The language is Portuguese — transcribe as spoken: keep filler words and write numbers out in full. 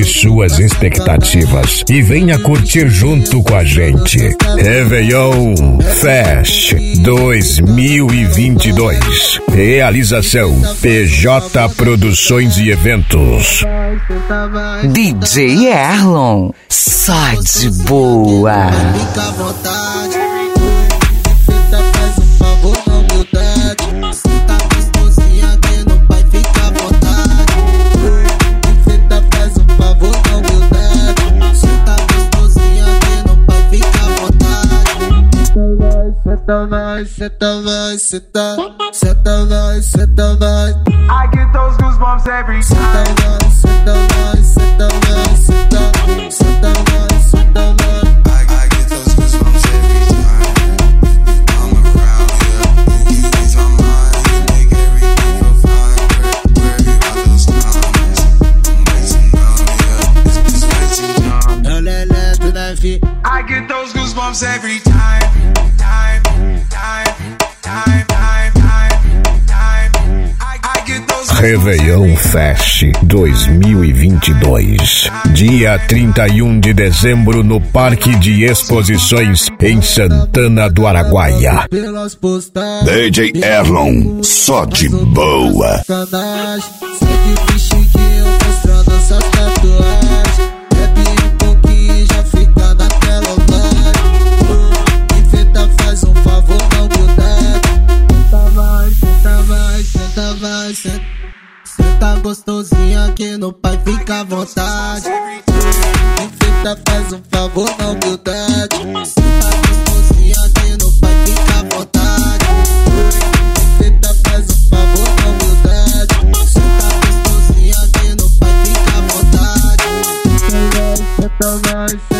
suas expectativas e venha curtir junto com a gente. Réveillon Fest dois mil e vinte e dois. Realização P J Produções e Eventos. D J Erlon, só de boa. Fica à vontade. Feita faz um favor na humildade. Senta gostosinha que no pai fica à vontade. Feita faz um favor na humildade. Senta gostosinha que no pai fica à vontade. Senta vai, senta vai, senta vai, senta vai, senta vai. I get those goosebumps every time. Senta vai, senta vai, senta vai, senta vai, senta vai, senta vai. I get those goosebumps every time. I'm around you. You ease my mind. You make everything feel fine. Worry about those comments. I'm waiting on you. It's waiting on me. Ela é lento na vida. I get those goosebumps every time. Time, time, time, time, time, time. I, I get those Réveillon Fest dois mil e vinte e dois. Dia trinta e um de dezembro no Parque de Exposições em Santana do Araguaia. Pelas postagens. D J Erlon, só de boa. Sacanagem. Segue o chiquinho mostrando essas tatuagens. Bebe um pouquinho e já fica naquela vibe. Enfeita faz um favor na humildade. Senta vai, senta vai, senta vai, senta. Senta gostosinha que no pai fica à vontade. Enfeita faz um favor na humildade. Senta gostosinha que no pai fica à vontade. Enfeita faz um favor na humildade. Senta gostosinha que no pai fica à vontade. Senta vai, senta vai, senta